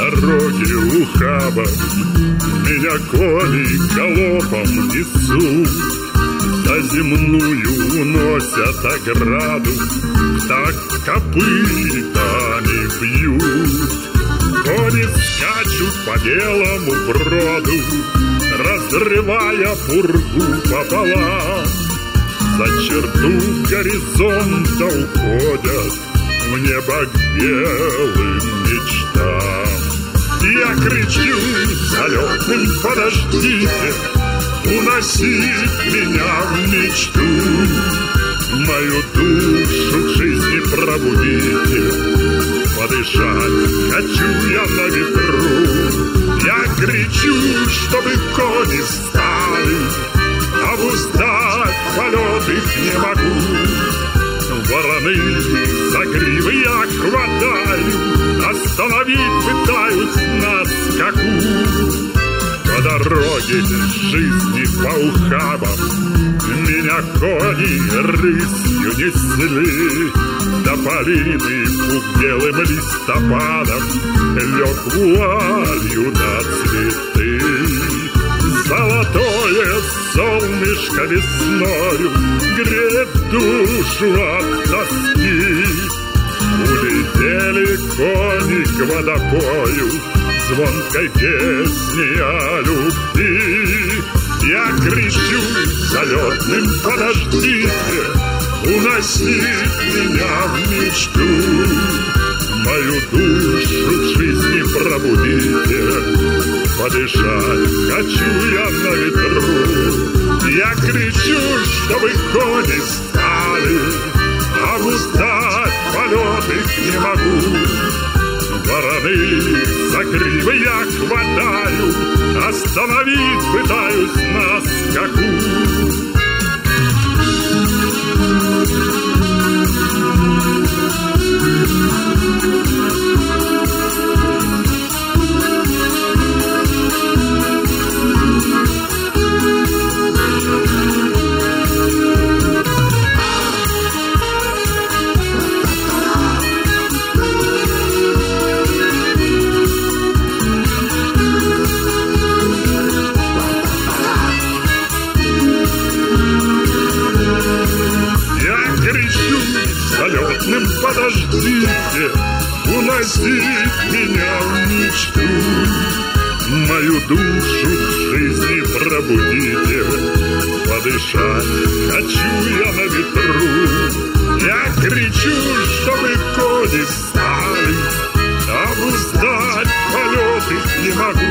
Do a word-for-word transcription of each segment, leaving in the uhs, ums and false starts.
дороге ухабом меня кони галопом несут, за земную уносят ограду, так копытами бьют. Кони скачут по белому броду, разрывая пургу пополам. За черту горизонта уходят в небо к белым мечтам. Я кричу залетным: подождите, уносит меня в мечту. Мою душу к жизни пробудите, подышать хочу я на ветру. Я кричу, чтобы кони встали, обуздать полет их не могу. Вороны за гривы я хватаю, остановить пытаюсь на скаку. По дороге жизни по ухабам меня кони рысью несли. До полины пух белым листопадом лег вуалью на цветы. Золотое солнышко весною греет душу от тоски. Улетели кони к водопою звонкой песни о любви. Я кричу залетным: подождите, уносит меня в мечту. Мою душу к жизни пробудите, подышать хочу я на ветру. Я кричу, чтобы кони встали, обуздать полет их не могу. Вороны за гривы я хватаю, остановить пытаюсь на скаку. Подождите, уносит меня в мечту. Мою душу к жизни пробудите, подышать хочу я на ветру. Я кричу, чтобы кони встали, обуздать полет их не могу.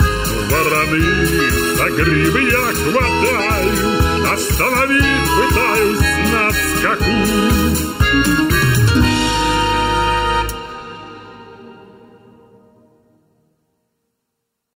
Вороны за гривы я хватаю, остановить пытаюсь